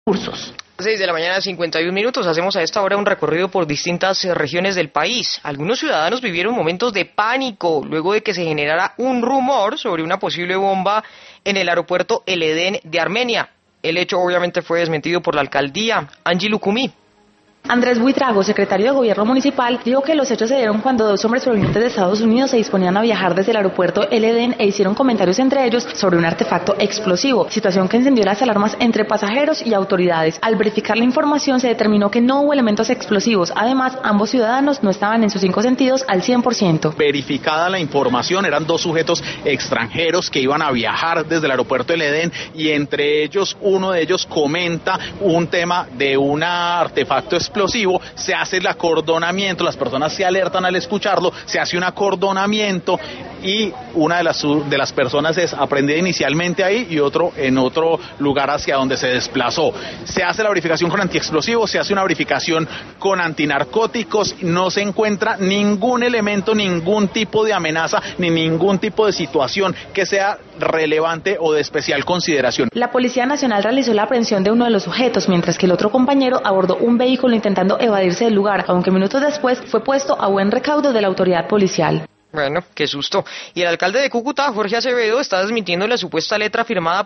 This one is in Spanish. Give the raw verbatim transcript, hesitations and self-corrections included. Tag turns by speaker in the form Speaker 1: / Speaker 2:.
Speaker 1: Cursos.
Speaker 2: seis de la mañana, cincuenta y un minutos. Hacemos a esta hora un recorrido por distintas eh, regiones del país. Algunos ciudadanos vivieron momentos de pánico luego de que se generara un rumor sobre una posible bomba en el aeropuerto El Edén de Armenia. El hecho obviamente fue desmentido por la alcaldía. Angie Lucumí.
Speaker 1: Andrés Buitrago, secretario de Gobierno Municipal, dijo que los hechos se dieron cuando dos hombres provenientes de Estados Unidos se disponían a viajar desde el aeropuerto El Edén e hicieron comentarios entre ellos sobre un artefacto explosivo, situación que encendió las alarmas entre pasajeros y autoridades. Al verificar la información se determinó que no hubo elementos explosivos. Además, ambos ciudadanos no estaban en sus cinco sentidos al cien por ciento.
Speaker 3: Verificada la información, eran dos sujetos extranjeros que iban a viajar desde el aeropuerto El Edén y entre ellos, uno de ellos comenta un tema de un artefacto explosivo. explosivo, se hace el acordonamiento, las personas se alertan al escucharlo, se hace un acordonamiento y una de las, de las personas es aprendida inicialmente ahí y otro en otro lugar hacia donde se desplazó. Se hace la verificación con antiexplosivos, se hace una verificación con antinarcóticos, no se encuentra ningún elemento, ningún tipo de amenaza, ni ningún tipo de situación que sea relevante o de especial consideración.
Speaker 1: La Policía Nacional realizó la aprehensión de uno de los sujetos, mientras que el otro compañero abordó un vehículo intentando evadirse del lugar, aunque minutos después fue puesto a buen recaudo de la autoridad policial.
Speaker 2: Bueno, qué susto. Y el alcalde de Cúcuta, Jorge Acevedo, está desmintiendo la supuesta letra firmada